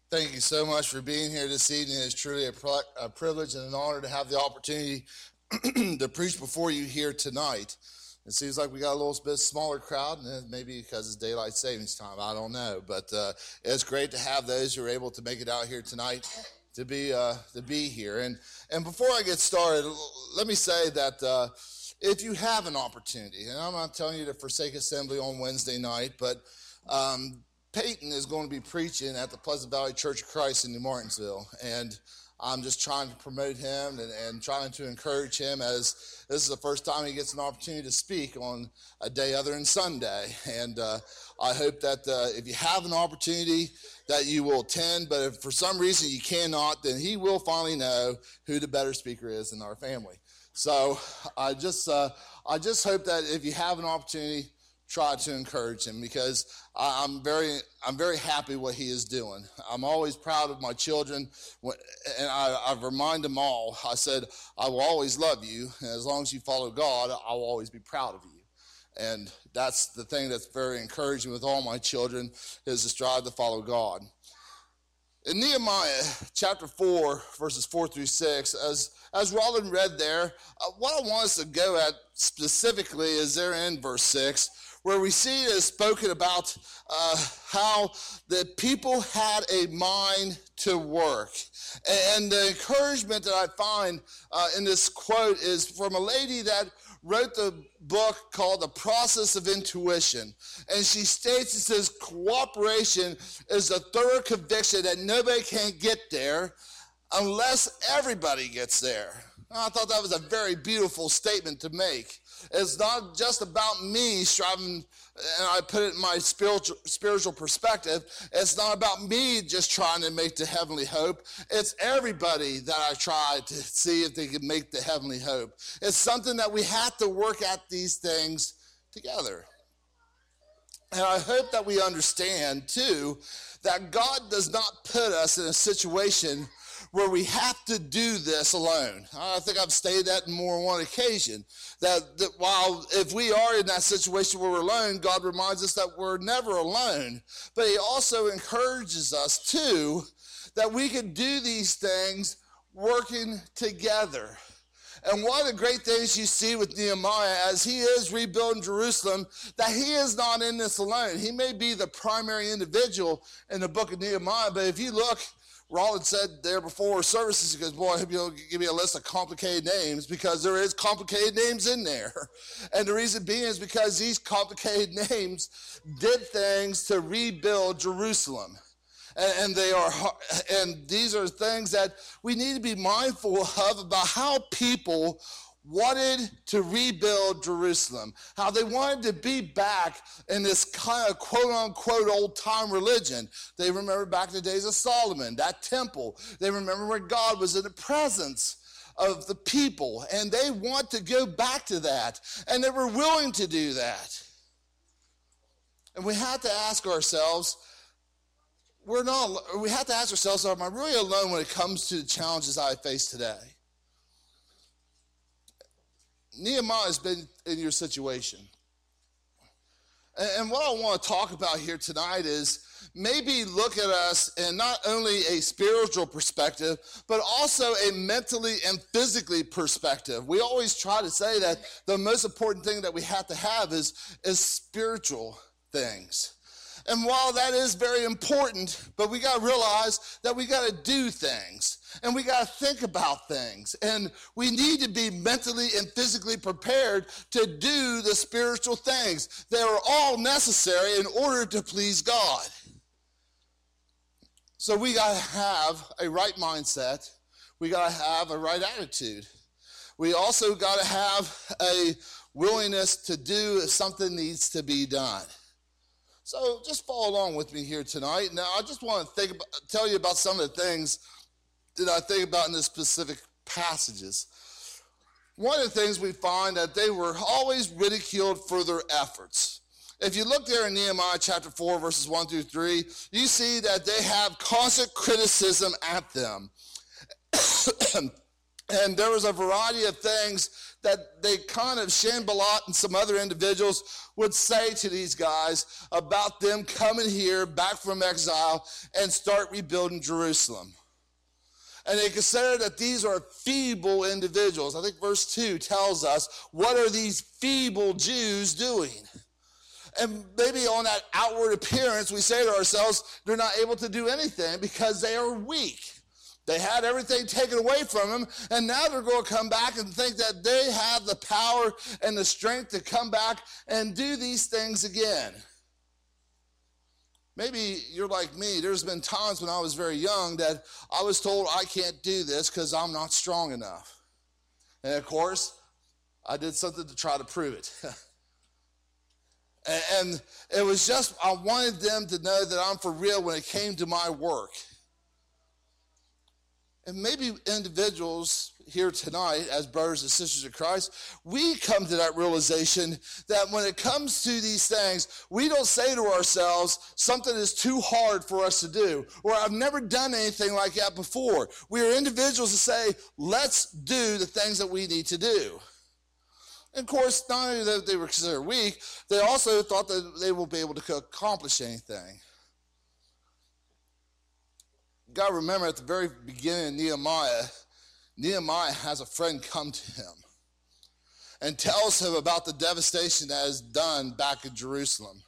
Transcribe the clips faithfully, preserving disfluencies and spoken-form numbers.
Thank you so much for being here this evening. It's truly a, pri- a privilege and an honor to have the opportunity to preach before you here tonight. It seems like we got a little bit smaller crowd, and maybe because it's daylight savings time, I don't know. But uh, it's great to have those who are able to make it out here tonight to be uh, to be here. And and before I get started, let me say that uh, if you have an opportunity, and I'm not telling you to forsake assembly on Wednesday night, but um, Peyton is going to be preaching at the Pleasant Valley Church of Christ in New Martinsville, and I'm just trying to promote him and, and trying to encourage him, as this is the first time he gets an opportunity to speak on a day other than Sunday. And uh, I hope that uh, if you have an opportunity that you will attend, but if for some reason you cannot, then he will finally know who the better speaker is in our family. So I just uh, I just hope that if you have an opportunity, try to encourage him, because I'm very I'm very happy what he is doing. I'm always proud of my children, and I, I remind them all, I said, I will always love you, and as long as you follow God, I will always be proud of you. And that's the thing that's very encouraging with all my children, is to strive to follow God. In Nehemiah chapter four, verses four through six, as as Roland read there, uh, what I want us to go at specifically is there in verse six, where we see it is spoken about uh, how the people had a mind to work. And the encouragement that I find uh, in this quote is from a lady that wrote the book called The Process of Intuition. And she states, it says, cooperation is a thorough conviction that nobody can get there unless everybody gets there. I thought that was a very beautiful statement to make. It's not just about me striving, and I put it in my spiritual, spiritual perspective, it's not about me just trying to make the heavenly hope. It's everybody that I try to see if they can make the heavenly hope. It's something that we have to work at these things together. And I hope that we understand, too, that God does not put us in a situation where we have to do this alone. I think I've stated that in more than one occasion, that, that while if we are in that situation where we're alone, God reminds us that we're never alone. But he also encourages us, too, that we can do these things working together. And one of the great things you see with Nehemiah as he is rebuilding Jerusalem, that he is not in this alone. He may be the primary individual in the book of Nehemiah, but if you look, Rollins said there before services, he goes, boy, I hope you'll give me a list of complicated names, because there is complicated names in there. And the reason being is because these complicated names did things to rebuild Jerusalem. And, and they are, and these are things that we need to be mindful of about how people wanted to rebuild Jerusalem, how they wanted to be back in this kind of quote-unquote old-time religion. They remember back in the days of Solomon, that temple. They remember where God was in the presence of the people, and they want to go back to that, and they were willing to do that. And we have to ask ourselves, we're not, we have to ask ourselves, am I really alone when it comes to the challenges I face today? Nehemiah has been in your situation. And what I want to talk about here tonight is maybe look at us in not only a spiritual perspective, but also a mentally and physically perspective. We always try to say that the most important thing that we have to have is, is spiritual things. And while that is very important, but we got to realize that we got to do things. And we got to think about things. And we need to be mentally and physically prepared to do the spiritual things. They are all necessary in order to please God. So we got to have a right mindset. We got to have a right attitude. We also got to have a willingness to do if something needs to be done. So just follow along with me here tonight. Now, I just want to think about, tell you about some of the things that I think about in the specific passages. One of the things we find that they were always ridiculed for their efforts. If you look there in Nehemiah chapter four, verses one through three, you see that they have constant criticism at them. And there was a variety of things that they kind of, Sanballat and some other individuals would say to these guys about them coming here back from exile and start rebuilding Jerusalem. And they consider that these are feeble individuals. I think verse two tells us, what are these feeble Jews doing? And maybe on that outward appearance, we say to ourselves, they're not able to do anything because they are weak. They had everything taken away from them, and now they're going to come back and think that they have the power and the strength to come back and do these things again. Maybe you're like me. There's been times when I was very young that I was told I can't do this because I'm not strong enough. And of course, I did something to try to prove it. And it was just, I wanted them to know that I'm for real when it came to my work. And maybe individuals here tonight, as brothers and sisters of Christ, we come to that realization that when it comes to these things, we don't say to ourselves, something is too hard for us to do, or I've never done anything like that before. We are individuals that say, let's do the things that we need to do. And of course, not only that they were considered weak, they also thought that they would be able to accomplish anything. You got to remember at the very beginning of Nehemiah, Nehemiah has a friend come to him and tells him about the devastation that is done back in Jerusalem.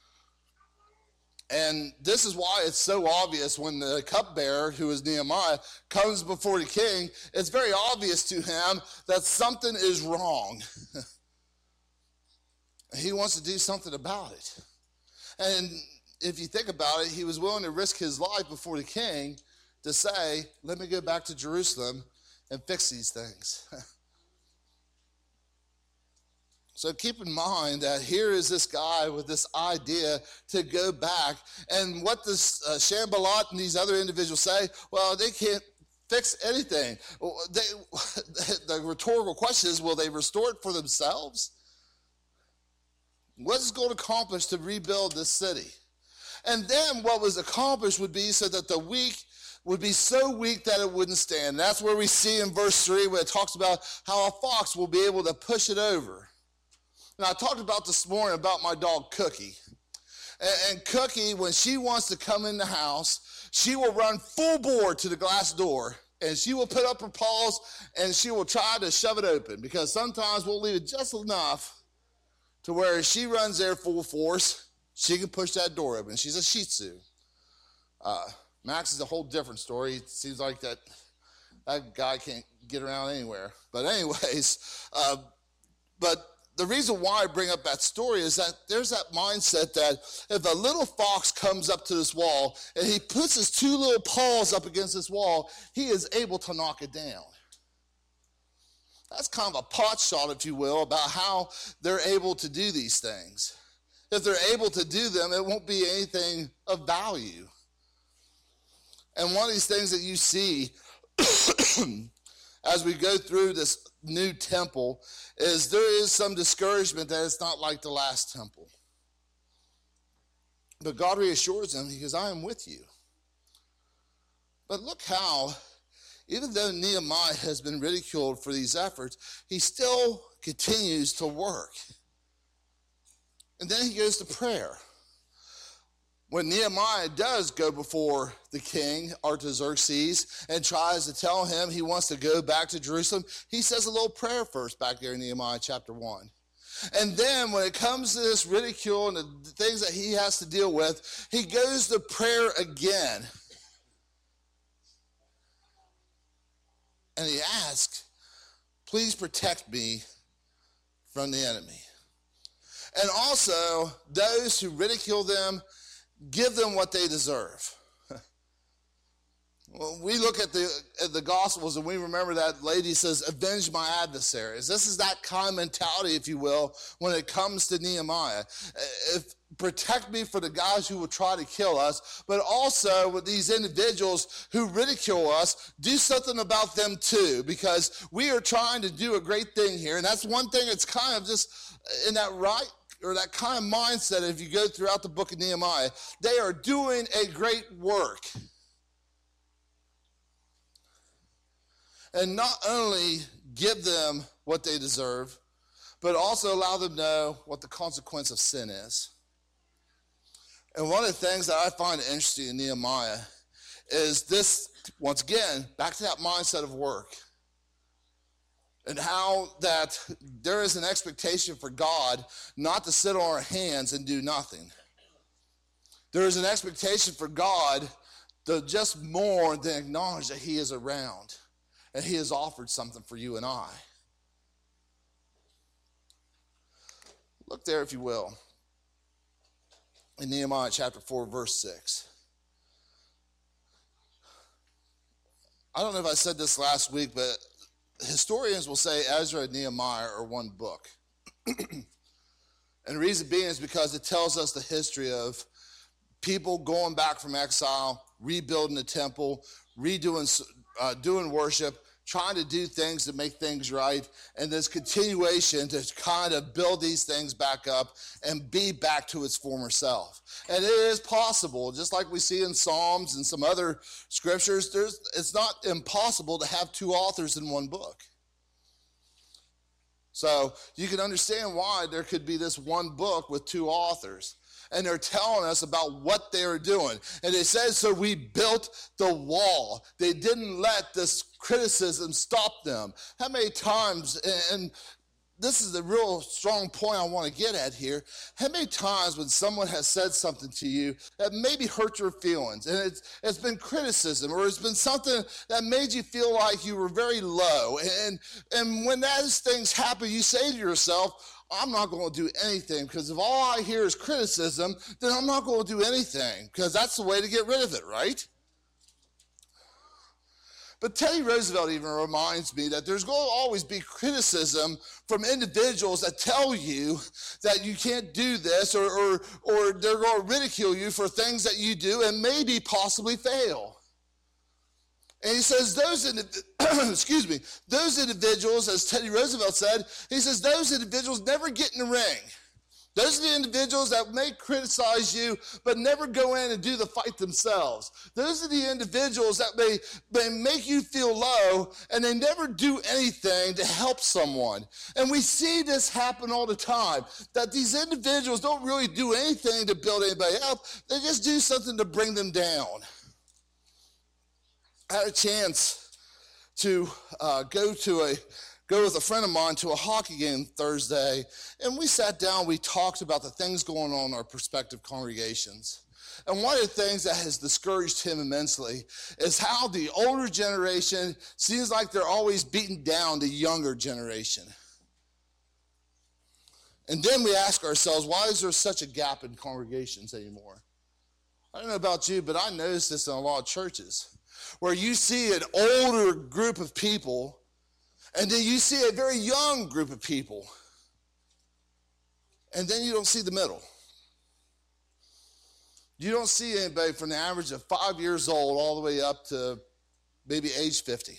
And this is why it's so obvious when the cupbearer, who is Nehemiah, comes before the king, it's very obvious to him that something is wrong. He wants to do something about it. And if you think about it, he was willing to risk his life before the king to say, let me go back to Jerusalem and fix these things. So keep in mind that here is this guy with this idea to go back. And what does uh, Sanballat and these other individuals say? Well, they can't fix anything. They, the rhetorical question is, will they restore it for themselves? What is going to accomplish to rebuild this city? And then what was accomplished would be so that the weak would be so weak that it wouldn't stand. That's where we see in verse three where it talks about how a fox will be able to push it over. And I talked about this morning about my dog Cookie. And, and Cookie, when she wants to come in the house, she will run full bore to the glass door and she will put up her paws and she will try to shove it open, because sometimes we'll leave it just enough to where if she runs there full force, she can push that door open. She's a Shih Tzu. Uh, Max is a whole different story. It seems like that, that guy can't get around anywhere. But anyways, uh, but the reason why I bring up that story is that there's that mindset that if a little fox comes up to this wall and he puts his two little paws up against this wall, he is able to knock it down. That's kind of a pot shot, if you will, about how they're able to do these things. If they're able to do them, it won't be anything of value. And one of these things that you see as we go through this new temple is there is some discouragement that it's not like the last temple. But God reassures them, he goes, I am with you. But look how, even though Nehemiah has been ridiculed for these efforts, he still continues to work. And then he goes to prayer. When Nehemiah does go before the king, Artaxerxes, and tries to tell him he wants to go back to Jerusalem, he says a little prayer first back there in Nehemiah chapter one. And then when it comes to this ridicule and the things that he has to deal with, he goes to prayer again. And he asks, please protect me from the enemy. And also, those who ridicule them, give them what they deserve. Well, we look at the at the Gospels and we remember that lady says, avenge my adversaries. This is that kind of mentality, if you will, when it comes to Nehemiah. If, protect me for the guys who will try to kill us, but also with these individuals who ridicule us, do something about them too, because we are trying to do a great thing here. And that's one thing that's kind of just in that right, or that kind of mindset. If you go throughout the book of Nehemiah, they are doing a great work. And not only give them what they deserve, but also allow them to know what the consequence of sin is. And one of the things that I find interesting in Nehemiah is this, once again, back to that mindset of work. And how that there is an expectation for God not to sit on our hands and do nothing. There is an expectation for God to just more than acknowledge that he is around and he has offered something for you and I. Look there, if you will, in Nehemiah chapter four, verse six. I don't know if I said this last week, but historians will say Ezra and Nehemiah are one book. And the reason being is because it tells us the history of people going back from exile, rebuilding the temple, redoing uh, doing worship, trying to do things to make things right, and this continuation to kind of build these things back up and be back to its former self. And it is possible, just like we see in Psalms and some other scriptures, there's, it's not impossible to have two authors in one book. So you can understand why there could be this one book with two authors. And they're telling us about what they were doing. And they said, so we built the wall. They didn't let this criticism stop them. How many times, and this is the real strong point I want to get at here, how many times when someone has said something to you that maybe hurt your feelings, and it's, it's been criticism, or it's been something that made you feel like you were very low, and, and when those things happen, you say to yourself, I'm not going to do anything, because if all I hear is criticism, then I'm not going to do anything, because that's the way to get rid of it, right? But Teddy Roosevelt even reminds me that there's going to always be criticism from individuals that tell you that you can't do this, or, or, or they're going to ridicule you for things that you do and maybe possibly fail. And he says those, excuse me, those individuals, as Teddy Roosevelt said, he says those individuals never get in the ring. Those are the individuals that may criticize you, but never go in and do the fight themselves. Those are the individuals that may, may make you feel low, and they never do anything to help someone. And we see this happen all the time, that these individuals don't really do anything to build anybody up. They just do something to bring them down. I had a chance to uh, go to a go with a friend of mine to a hockey game Thursday, and we sat down, we talked about the things going on in our prospective congregations. And one of the things that has discouraged him immensely is how the older generation seems like they're always beating down the younger generation. And then we ask ourselves, why is there such a gap in congregations anymore? I don't know about you, but I notice this in a lot of churches, where you see an older group of people, and then you see a very young group of people, and then you don't see the middle. You don't see anybody from the average of five years old all the way up to maybe age fifty.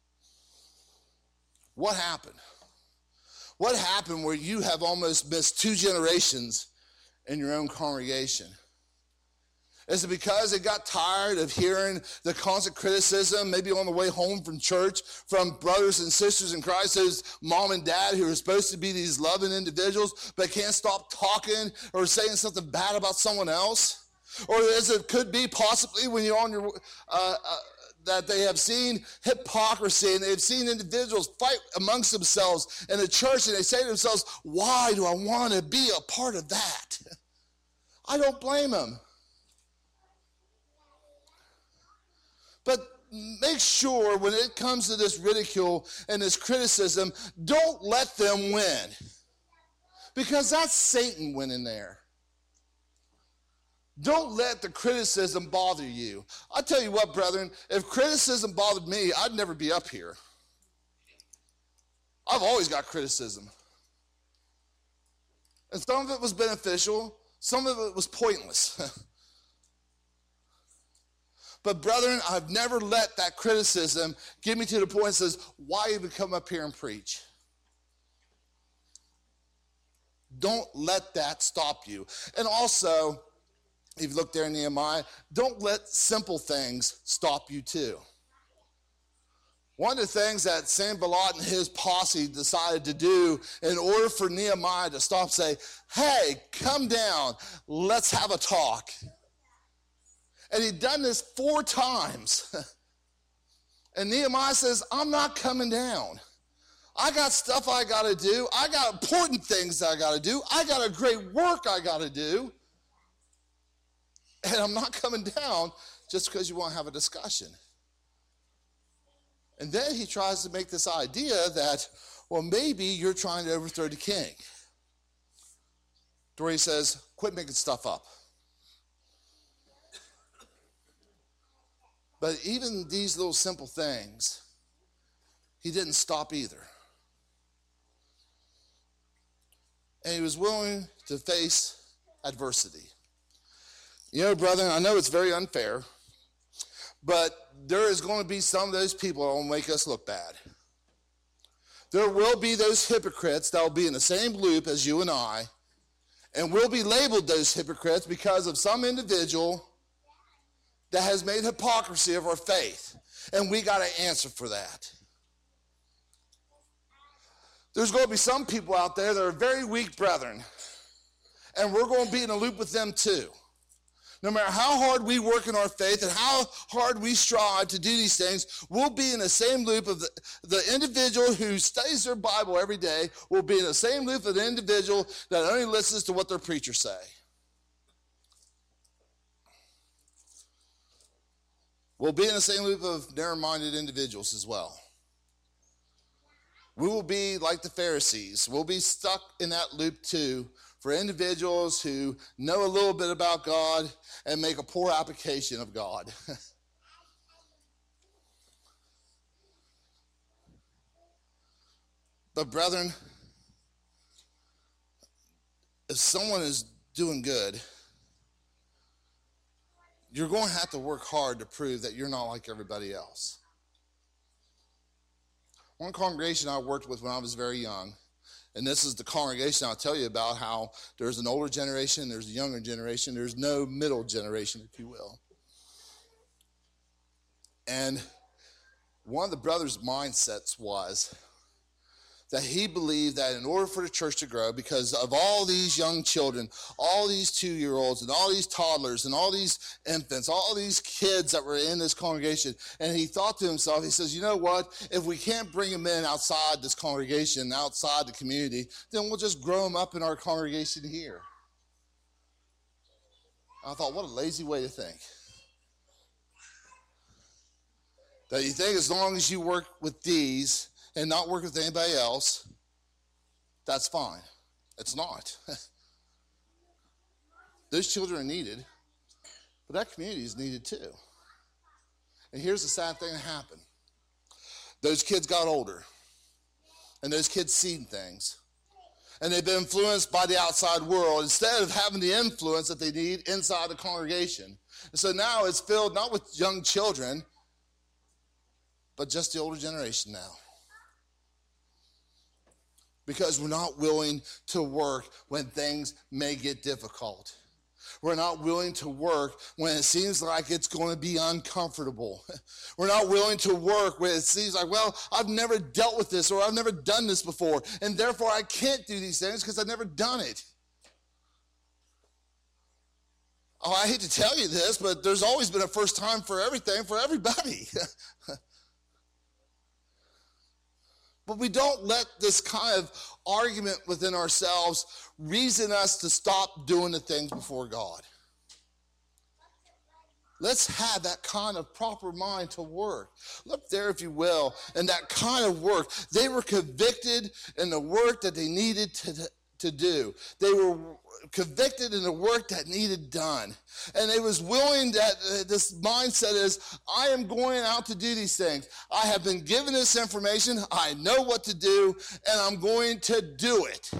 What happened? What happened where you have almost missed two generations in your own congregation? Is it because they got tired of hearing the constant criticism, maybe on the way home from church, from brothers and sisters in Christ, those mom and dad who are supposed to be these loving individuals, but can't stop talking or saying something bad about someone else? Or is it could be possibly when you're on your, uh, uh, that they have seen hypocrisy, and they've seen individuals fight amongst themselves in the church, and they say to themselves, why do I want to be a part of that? I don't blame them. But make sure when it comes to this ridicule and this criticism, don't let them win. Because that's Satan winning there. Don't let the criticism bother you. I tell you what, brethren, if criticism bothered me, I'd never be up here. I've always got criticism. And some of it was beneficial, some of it was pointless. But brethren, I've never let that criticism get me to the point that says, why even come up here and preach? Don't let that stop you. And also, if you look there in Nehemiah, don't let simple things stop you too. One of the things that Sanballat and his posse decided to do in order for Nehemiah to stop and say, hey, come down, let's have a talk. And he'd done this four times. And Nehemiah says, I'm not coming down. I got stuff I got to do. I got important things that I got to do. I got a great work I got to do. And I'm not coming down just because you want to have a discussion. And then he tries to make this idea that, well, maybe you're trying to overthrow the king. To where he says, quit making stuff up. But even these little simple things, he didn't stop either. And he was willing to face adversity. You know, brethren, I know it's very unfair, but there is going to be some of those people that will make us look bad. There will be those hypocrites that will be in the same loop as you and I, and we'll be labeled those hypocrites because of some individual that has made hypocrisy of our faith, and we got to answer for that. There's going to be some people out there that are very weak brethren, and we're going to be in a loop with them too. No matter how hard we work in our faith and how hard we strive to do these things, we'll be in the same loop of the, the individual who studies their Bible every day will be in the same loop of the individual that only listens to what their preachers say. We'll be in the same loop of narrow-minded individuals as well. We will be like the Pharisees. We'll be stuck in that loop too for individuals who know a little bit about God and make a poor application of God. But brethren, if someone is doing good, you're going to have to work hard to prove that you're not like everybody else. One congregation I worked with when I was very young, and this is the congregation I'll tell you about, how there's an older generation, there's a younger generation, there's no middle generation, if you will. And one of the brothers' mindsets was that he believed that in order for the church to grow, because of all these young children, all these two-year-olds and all these toddlers and all these infants, all these kids that were in this congregation, and he thought to himself, he says, you know what, if we can't bring them in outside this congregation, outside the community, then we'll just grow them up in our congregation here. I thought, what a lazy way to think. That you think as long as you work with these and not work with anybody else, that's fine. It's not. Those children are needed, but that community is needed too. And here's the sad thing that happened. Those kids got older, and those kids seen things, and they've been influenced by the outside world instead of having the influence that they need inside the congregation. And so now it's filled not with young children, but just the older generation now. Because we're not willing to work when things may get difficult. We're not willing to work when it seems like it's going to be uncomfortable. We're not willing to work when it seems like, well, I've never dealt with this or I've never done this before, and therefore I can't do these things because I've never done it. Oh, I hate to tell you this, but there's always been a first time for everything for everybody. But we don't let this kind of argument within ourselves reason us to stop doing the things before God. Let's have that kind of proper mind to work. Look there, if you will, and that kind of work. They were convicted in the work that they needed to, to do. They were convicted in the work that needed done. And they was willing that uh, this mindset is, I am going out to do these things. I have been given this information. I know what to do, and I'm going to do it.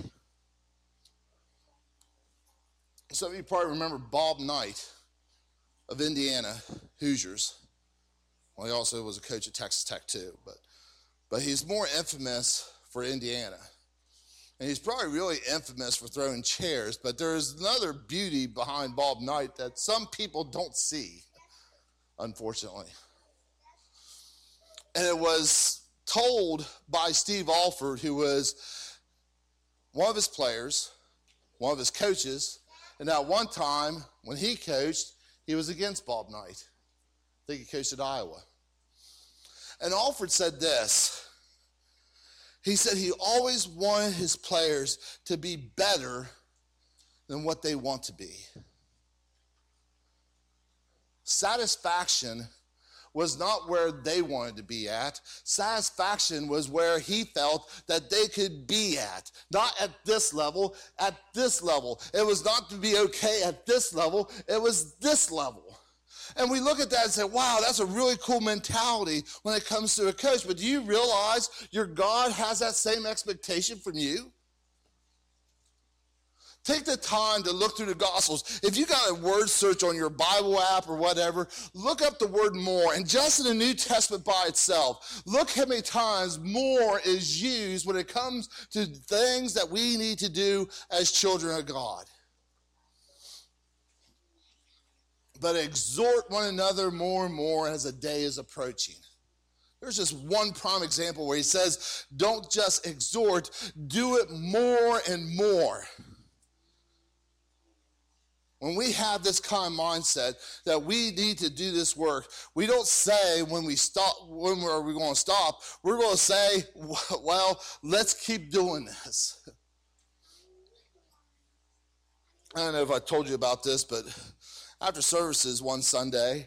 Some of you probably remember Bob Knight of Indiana Hoosiers. Well, he also was a coach at Texas Tech too, but, but he's more infamous for Indiana. And he's probably really infamous for throwing chairs, but there's another beauty behind Bob Knight that some people don't see, unfortunately. And it was told by Steve Alford, who was one of his players, one of his coaches, and at one time when he coached, he was against Bob Knight. I think he coached at Iowa. And Alford said this. He said he always wanted his players to be better than what they want to be. Satisfaction was not where they wanted to be at. Satisfaction was where he felt that they could be at. Not at this level, at this level. It was not to be okay at this level, it was this level. And we look at that and say, wow, that's a really cool mentality when it comes to a coach. But do you realize your God has that same expectation from you? Take the time to look through the Gospels. If you got a word search on your Bible app or whatever, look up the word more. And just in the New Testament by itself, look how many times more is used when it comes to things that we need to do as children of God. But exhort one another more and more as the day is approaching. There's just one prime example where he says, don't just exhort, do it more and more. When we have this kind of mindset that we need to do this work, we don't say when we stop, when are we going to stop? We're going to say, well, let's keep doing this. I don't know if I told you about this, but after services one Sunday,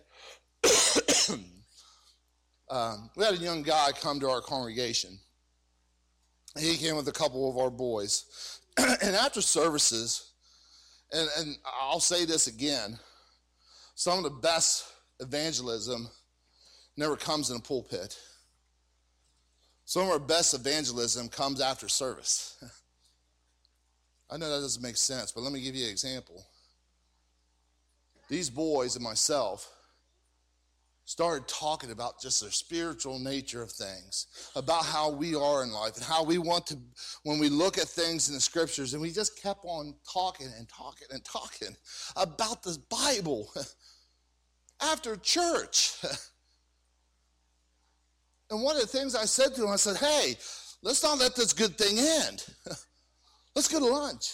um, we had a young guy come to our congregation. He came with a couple of our boys. And after services, And, and I'll say this again, some of the best evangelism never comes in a pulpit. Some of our best evangelism comes after service. I know that doesn't make sense, but let me give you an example. These boys and myself started talking about just the spiritual nature of things, about how we are in life and how we want to, when we look at things in the scriptures, and we just kept on talking and talking and talking about the Bible after church. And one of the things I said to them, I said, hey, let's not let this good thing end. Let's go to lunch.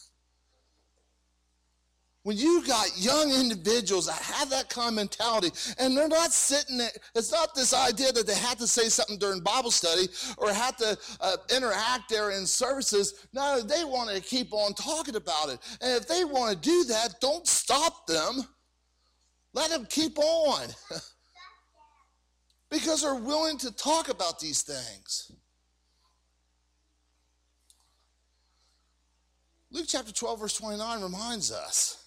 When you got young individuals that have that kind of mentality, and they're not sitting there, it's not this idea that they have to say something during Bible study or have to uh, interact there in services. No, they want to keep on talking about it. And if they want to do that, don't stop them. Let them keep on. Because they're willing to talk about these things. Luke chapter twelve, verse twenty-nine reminds us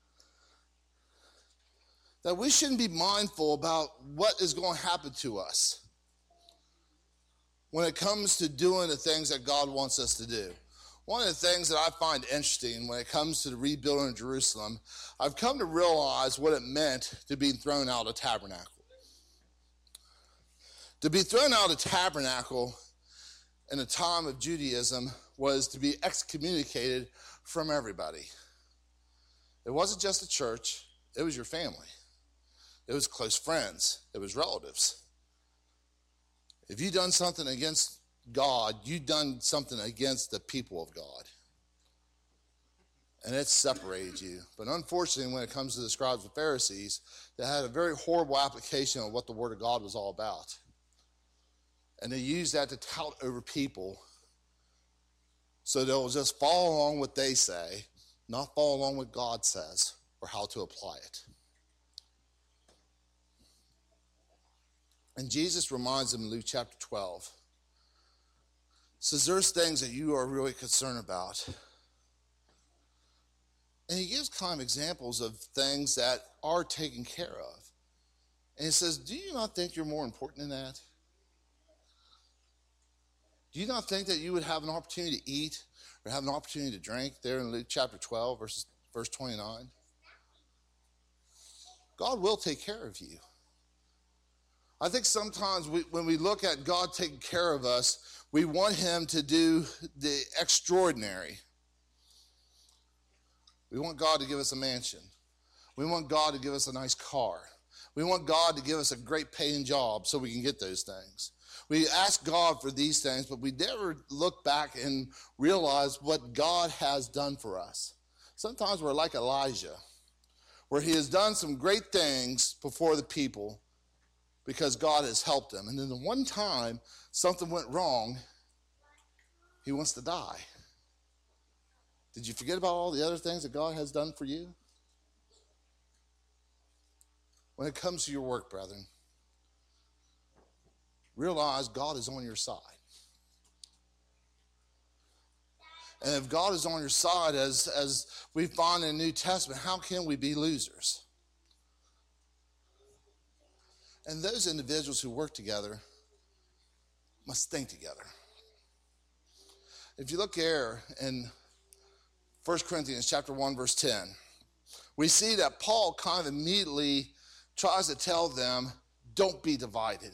that we shouldn't be mindful about what is going to happen to us when it comes to doing the things that God wants us to do. One of the things that I find interesting when it comes to the rebuilding of Jerusalem, I've come to realize what it meant to be thrown out of the tabernacle. To be thrown out of the tabernacle in the time of Judaism was to be excommunicated from everybody. It wasn't just the church, it was your family. It was close friends. It was relatives. If you've done something against God, you've done something against the people of God. And it separated you. But unfortunately, when it comes to the scribes and Pharisees, they had a very horrible application of what the Word of God was all about. And they used that to tout over people so they'll just follow along what they say, not follow along what God says or how to apply it. And Jesus reminds them in Luke chapter twelve, says there's things that you are really concerned about. And he gives kind of examples of things that are taken care of. And he says, do you not think you're more important than that? Do you not think that you would have an opportunity to eat or have an opportunity to drink there in Luke chapter twelve, verse, verse twenty-nine? God will take care of you. I think sometimes we, when we look at God taking care of us, we want him to do the extraordinary. We want God to give us a mansion. We want God to give us a nice car. We want God to give us a great paying job so we can get those things. We ask God for these things, but we never look back and realize what God has done for us. Sometimes we're like Elijah, where he has done some great things before the people because God has helped him. And then the one time something went wrong, he wants to die. Did you forget about all the other things that God has done for you? When it comes to your work, brethren, realize God is on your side. And if God is on your side, as, as we find in the New Testament, how can we be losers? And those individuals who work together must think together. If you look here in First Corinthians chapter one, verse ten, we see that Paul kind of immediately tries to tell them, don't be divided.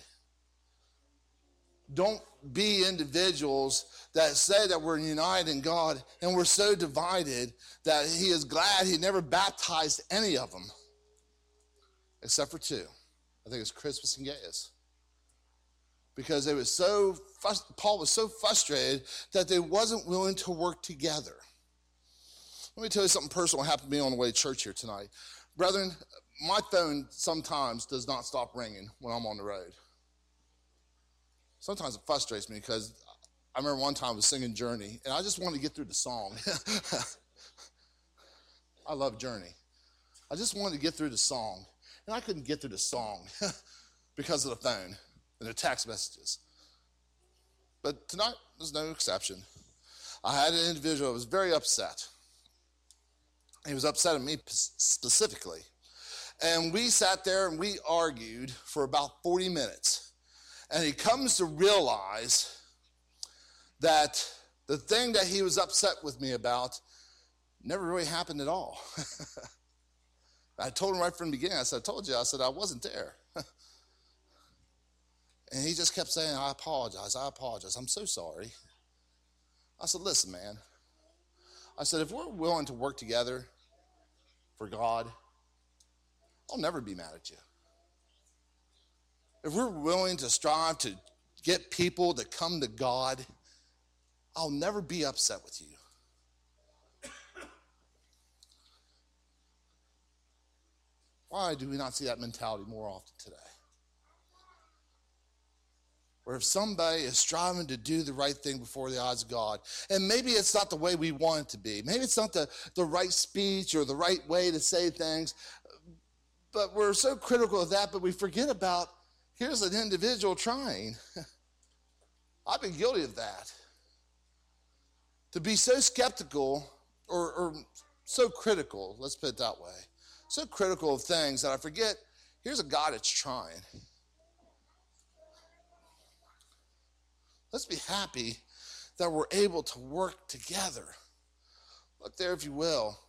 Don't be individuals that say that we're united in God and we're so divided that he is glad he never baptized any of them except for two. I think it's Crispus and Gaius. Because they was so, Paul was so frustrated that they wasn't willing to work together. Let me tell you something personal that happened to me on the way to church here tonight. Brethren, my phone sometimes does not stop ringing when I'm on the road. Sometimes it frustrates me because I remember one time I was singing Journey, and I just wanted to get through the song. I love Journey. I just wanted to get through the song, and I couldn't get through the song because of the phone and the text messages. But tonight was no exception. I had an individual that was very upset. He was upset at me specifically. And we sat there and we argued for about forty minutes. And he comes to realize that the thing that he was upset with me about never really happened at all. I told him right from the beginning, I said, I told you, I said, I wasn't there. And he just kept saying, I apologize, I apologize, I'm so sorry. I said, listen, man. I said, if we're willing to work together for God, I'll never be mad at you. If we're willing to strive to get people to come to God, I'll never be upset with you. Why do we not see that mentality more often today? Where if somebody is striving to do the right thing before the eyes of God, and maybe it's not the way we want it to be, maybe it's not the, the right speech or the right way to say things, but we're so critical of that, but we forget about, here's an individual trying. I've been guilty of that. To be so skeptical or, or so critical, let's put it that way, so critical of things that I forget, here's a God that's trying. Let's be happy that we're able to work together. Look there, if you will.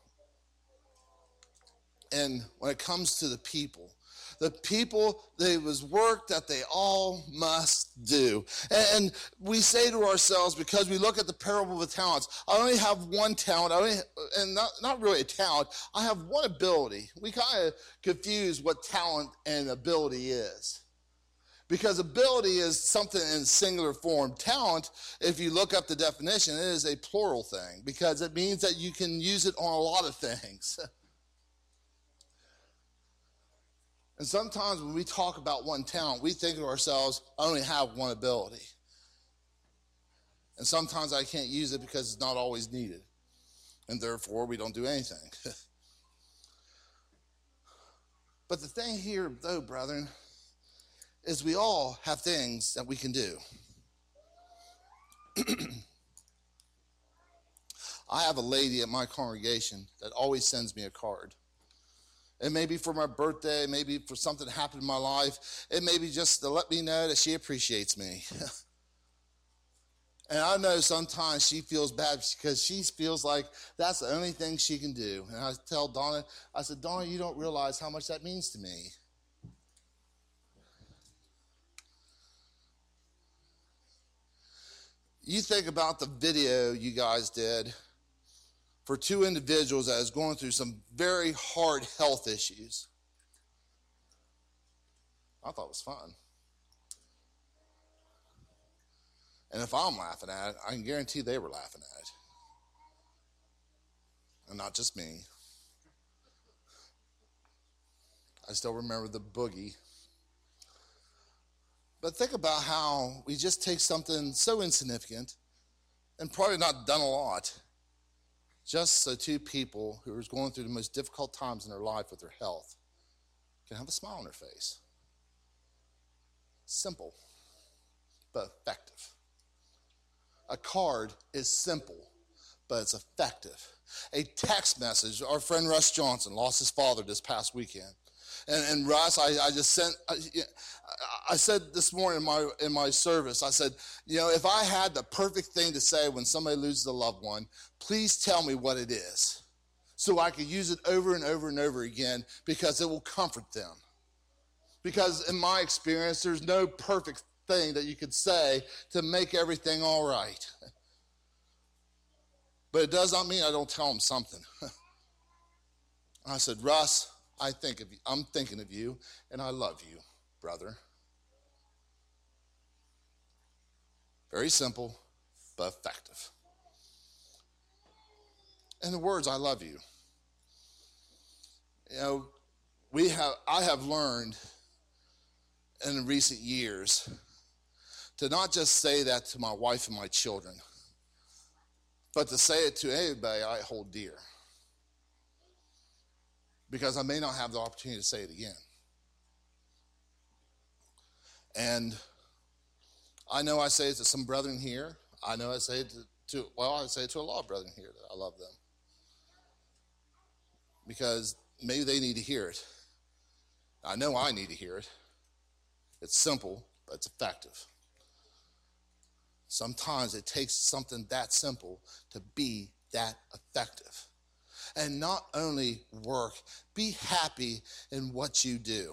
And when it comes to the people, the people, there was work that they all must do. And we say to ourselves, because we look at the parable of the talents, I only have one talent, I only, and not, not really a talent, I have one ability. We kind of confuse what talent and ability is. Because ability is something in singular form. Talent, if you look up the definition, it is a plural thing because it means that you can use it on a lot of things. And sometimes when we talk about one talent, we think to ourselves, I only have one ability. And sometimes I can't use it because it's not always needed. And therefore, we don't do anything. But the thing here, though, brethren, is we all have things that we can do. I have a lady at my congregation that always sends me a card. It may be for my birthday, maybe for something that happened in my life. It may be just to let me know that she appreciates me. And I know sometimes she feels bad because she feels like that's the only thing she can do. And I tell Donna, I said, Donna, you don't realize how much that means to me. You think about the video you guys did for two individuals that is going through some very hard health issues. I thought it was fun. And if I'm laughing at it, I can guarantee they were laughing at it. And not just me. I still remember the boogie. But think about how we just take something so insignificant and probably not done a lot, just so two people who are going through the most difficult times in their life with their health can have a smile on their face. Simple, but effective. A card is simple, but it's effective. A text message. Our friend Russ Johnson lost his father this past weekend. And, and Russ, I, I just sent, I, I said this morning in my, in my service, I said, you know, if I had the perfect thing to say when somebody loses a loved one, please tell me what it is so I could use it over and over and over again because it will comfort them. Because in my experience, there's no perfect thing that you could say to make everything all right. But it does not mean I don't tell them something. I said, Russ, I think of you. I'm thinking of you, and I love you, brother. Very simple, but effective. And the words, I love you. You know, we have. I have learned in recent years to not just say that to my wife and my children, but to say it to anybody I hold dear. Because I may not have the opportunity to say it again. And I know I say it to some brethren here. I know I say it to, to well, I say it to a lot of brethren here that I love them. Because maybe they need to hear it. I know I need to hear it. It's simple, but it's effective. Sometimes it takes something that simple to be that effective. And not only work, be happy in what you do.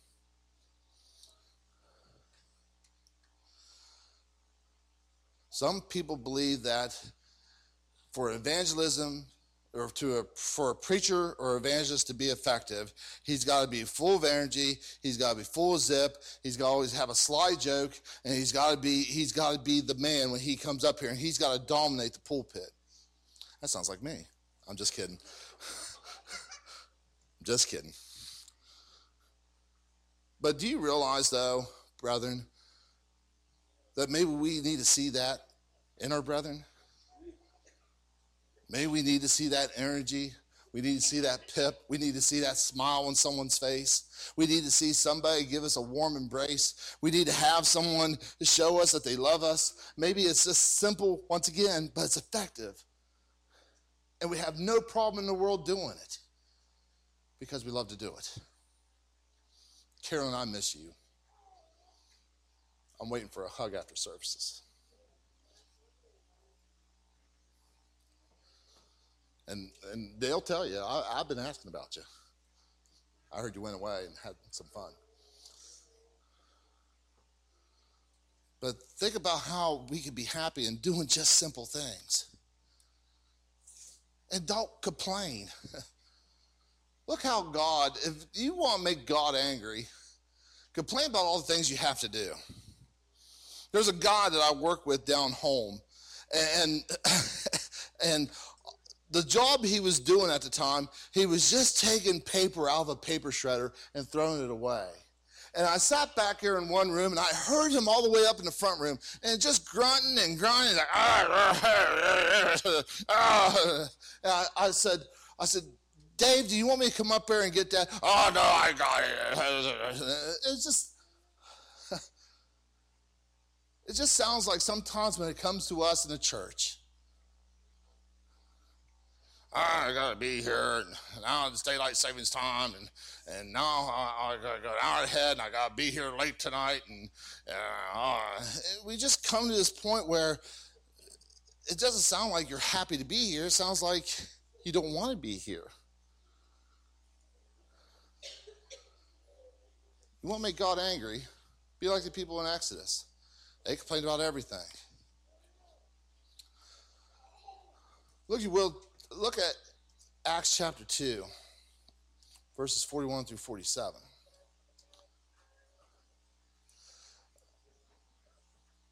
Some people believe that for evangelism, or to a, for a preacher or evangelist to be effective, he's got to be full of energy, he's got to be full of zip, he's got to always have a sly joke, and he's got to be he's got to be the man when he comes up here, and he's got to dominate the pulpit. That sounds like me. I'm just kidding. I'm just kidding. But do you realize, though, brethren, that maybe we need to see that in our brethren? Maybe we need to see that energy. We need to see that pip. We need to see that smile on someone's face. We need to see somebody give us a warm embrace. We need to have someone to show us that they love us. Maybe it's just simple, once again, but it's effective. And we have no problem in the world doing it because we love to do it. Carolyn, I miss you. I'm waiting for a hug after services. And and they'll tell you, I, I've been asking about you. I heard you went away and had some fun. But think about how we could be happy in doing just simple things. And don't complain. Look how God, if you want to make God angry, complain about all the things you have to do. There's a guy that I work with down home, and and the job he was doing at the time, he was just taking paper out of a paper shredder and throwing it away. And I sat back here in one room, and I heard him all the way up in the front room, and just grunting and grunting, like, ah, ah. And I, I said, I said, Dave, do you want me to come up there and get that? Oh, no, I got it. It's just, it just sounds like sometimes when it comes to us in the church, I gotta be here, and now it's daylight savings time, and and now I, I gotta go an hour ahead, and I gotta be here late tonight, and uh, uh, we just come to this point where it doesn't sound like you're happy to be here. It sounds like you don't want to be here. You want to make God angry? Be like the people in Exodus. They complained about everything. Look, you will. Look at Acts chapter two, verses forty-one through forty-seven.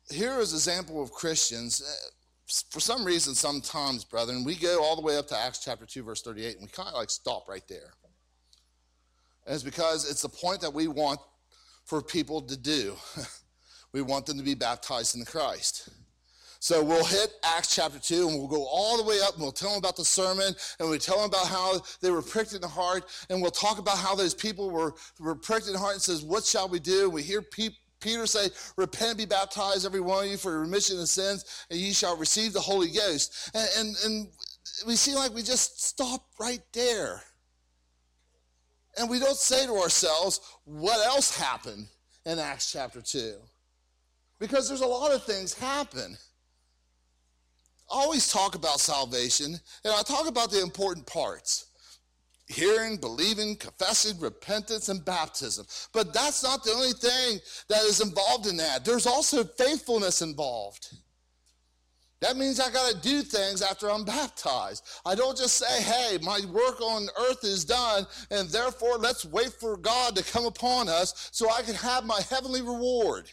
here is an example of Christians. For some reason, sometimes, brethren, we go all the way up to Acts chapter two, verse thirty-eight, and we kind of like stop right there. And it's because it's the point that we want for people to do. We want them to be baptized in Christ. So we'll hit Acts chapter two, and we'll go all the way up, and we'll tell them about the sermon, and we'll tell them about how they were pricked in the heart, and we'll talk about how those people were, were pricked in the heart and says, what shall we do? And we hear Pe- Peter say, repent and be baptized, every one of you, for the remission of sins, and ye shall receive the Holy Ghost. And, and, and we seem like we just stop right there. And we don't say to ourselves, what else happened in Acts chapter two? Because there's a lot of things happen. I always talk about salvation, and I talk about the important parts. Hearing, believing, confessing, repentance, and baptism. But that's not the only thing that is involved in that. There's also faithfulness involved. That means I got to do things after I'm baptized. I don't just say, hey, my work on earth is done, and therefore let's wait for God to come upon us so I can have my heavenly reward.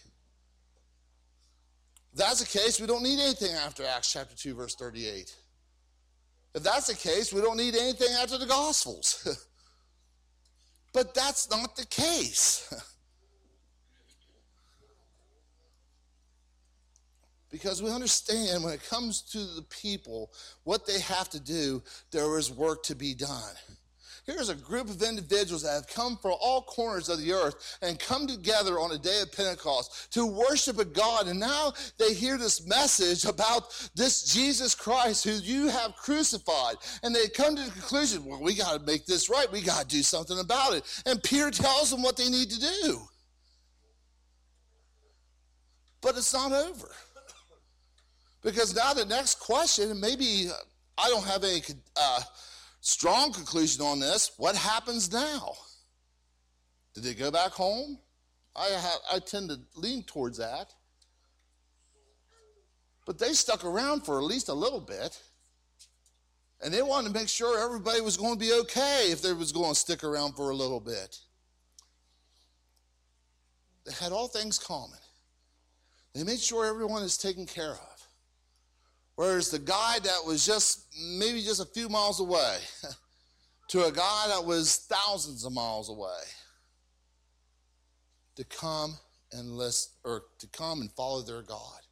If that's the case, we don't need anything after Acts chapter two, verse thirty-eight. If that's the case, we don't need anything after the Gospels. But that's not the case. Because we understand when it comes to the people, what they have to do, there is work to be done. Here's a group of individuals that have come from all corners of the earth and come together on a day of Pentecost to worship a God. And now they hear this message about this Jesus Christ who you have crucified. And they come to the conclusion, well, we got to make this right. We got to do something about it. And Peter tells them what they need to do. But it's not over. Because now the next question, and maybe I don't have any uh, strong conclusion on this, what happens now? Did they go back home? I, have, I tend to lean towards that. But they stuck around for at least a little bit. And they wanted to make sure everybody was going to be okay if they was going to stick around for a little bit. They had all things common. They made sure everyone is taken care of. Whereas the guy that was just maybe just a few miles away to a guy that was thousands of miles away to come and listen, or to come and follow their God.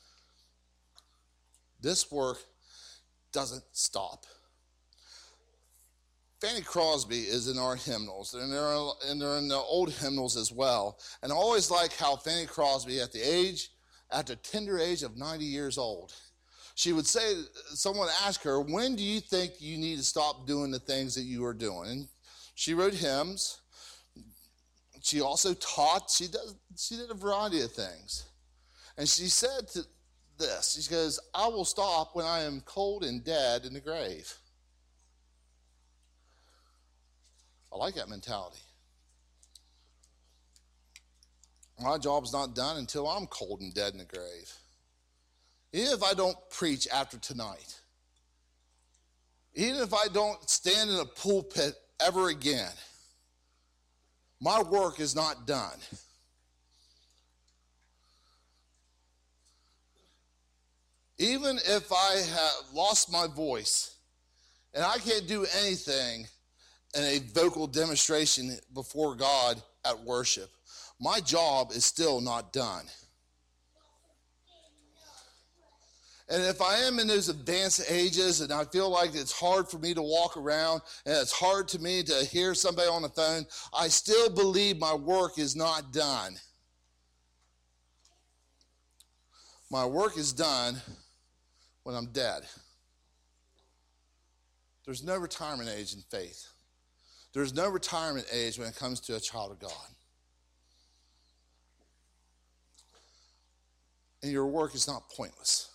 This work doesn't stop. Fanny Crosby is in our hymnals, and they're, and they're in the old hymnals as well. And I always like how Fanny Crosby, at the age, at the tender age of ninety years old, she would say, someone asked her, when do you think you need to stop doing the things that you are doing? And she wrote hymns. She also taught. She does. She did a variety of things. And she said to this, she goes, I will stop when I am cold and dead in the grave. I like that mentality. My job's not done until I'm cold and dead in the grave. Even if I don't preach after tonight, even if I don't stand in a pulpit ever again, my work is not done. Even if I have lost my voice and I can't do anything in a vocal demonstration before God at worship, my job is still not done. And if I am in those advanced ages and I feel like it's hard for me to walk around and it's hard to me to hear somebody on the phone, I still believe my work is not done. My work is done when I'm dead. There's no retirement age in faith. There's no retirement age when it comes to a child of God. And your work is not pointless.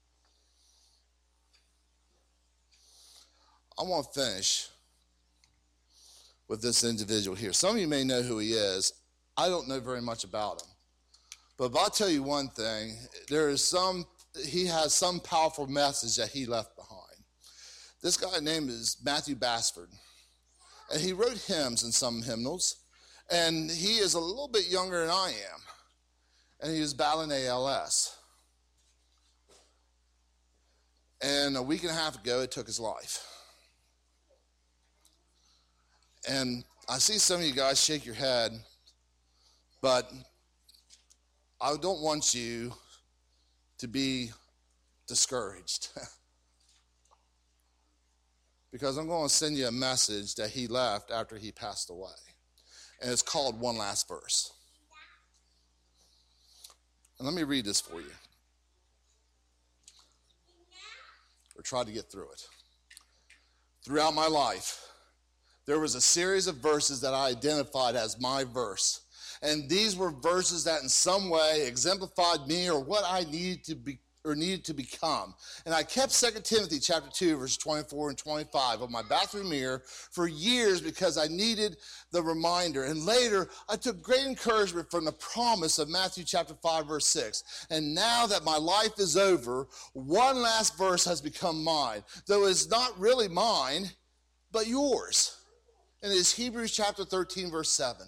I want to finish with this individual here. Some of you may know who he is. I don't know very much about him. But if I tell you one thing, there is some, he has some powerful message that he left behind. This guy's name is Matthew Basford. And he wrote hymns in some hymnals. And he is a little bit younger than I am. and he was battling A L S. And a week and a half ago, it took his life. And I see some of you guys shake your head, but I don't want you to be discouraged. Because I'm going to send you a message that he left after he passed away. And it's called One Last Verse. And let me read this for you. Or try to get through it. Throughout my life, there was a series of verses that I identified as my verse. And these were verses that in some way exemplified me or what I needed to be or needed to become. And I kept Second Timothy chapter two, verses twenty-four and twenty-five on my bathroom mirror for years because I needed the reminder. And later, I took great encouragement from the promise of Matthew chapter five, verse six. And now that my life is over, one last verse has become mine, though it's not really mine, but yours. And it is Hebrews chapter thirteen, verse seven.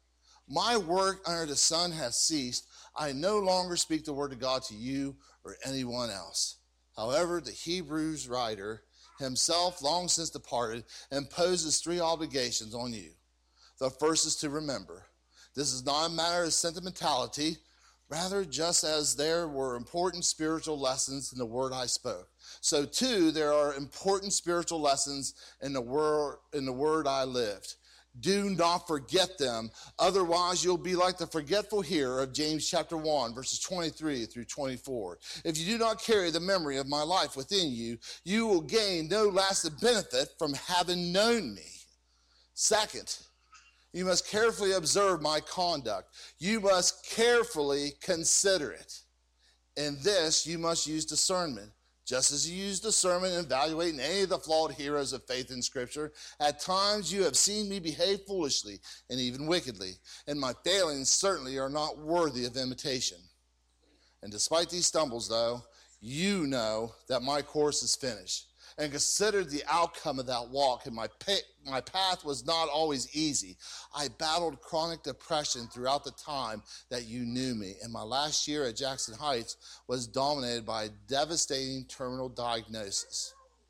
My work under the sun has ceased. I no longer speak the word of God to you or anyone else. However, the Hebrews writer himself, long since departed, imposes three obligations on you. The first is to remember. This is not a matter of sentimentality, rather just as there were important spiritual lessons in the word I spoke. So too, there are important spiritual lessons in the word, in the word I lived. Do not forget them, otherwise you'll be like the forgetful hearer of James chapter one, verses twenty-three through twenty-four. If you do not carry the memory of my life within you, you will gain no lasting benefit from having known me. Second, you must carefully observe my conduct. You must carefully consider it. In this, you must use discernment. Just as you use discernment in evaluating any of the flawed heroes of faith in Scripture, at times you have seen me behave foolishly and even wickedly, and my failings certainly are not worthy of imitation. And despite these stumbles, though, you know that my course is finished, and consider the outcome of that walk, and my, pa- my path was not always easy. I battled chronic depression throughout the time that you knew me, and my last year at Jackson Heights was dominated by a devastating terminal diagnosis.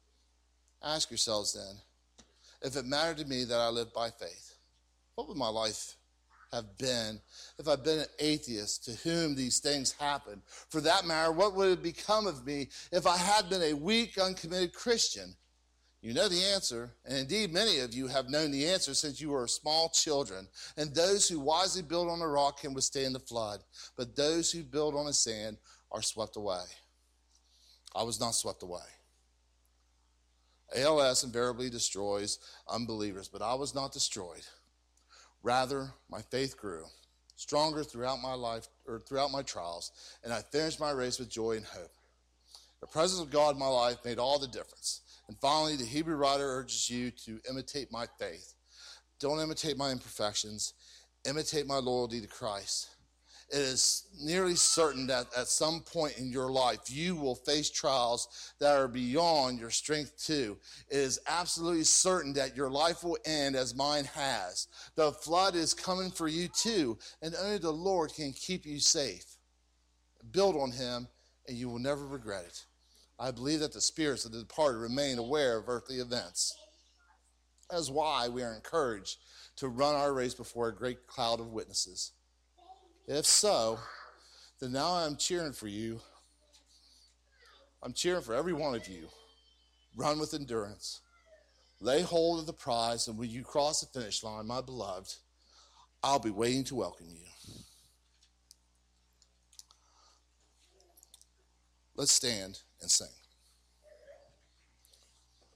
Ask yourselves then, if it mattered to me that I lived by faith, what would my life have been if I'd been an atheist to whom these things happened? For that matter, what would have become of me if I had been a weak, uncommitted Christian? You know the answer, and indeed many of you have known the answer since you were small children. And those who wisely build on a rock can withstand the flood, but those who build on the sand are swept away. I was not swept away. A L S invariably destroys unbelievers, but I was not destroyed. Rather, my faith grew stronger throughout my life, or throughout my trials, and I finished my race with joy and hope. The presence of God in my life made all the difference. And finally, the Hebrew writer urges you to imitate my faith. Don't imitate my imperfections. Imitate my loyalty to Christ. It is nearly certain that at some point in your life, you will face trials that are beyond your strength too. It is absolutely certain that your life will end as mine has. The flood is coming for you too, and only the Lord can keep you safe. Build on him, and you will never regret it. I believe that the spirits of the departed remain aware of earthly events. That is why we are encouraged to run our race before a great cloud of witnesses. If so, then now I'm cheering for you. I'm cheering for every one of you. Run with endurance. Lay hold of the prize, and when you cross the finish line, my beloved, I'll be waiting to welcome you. Let's stand and sing.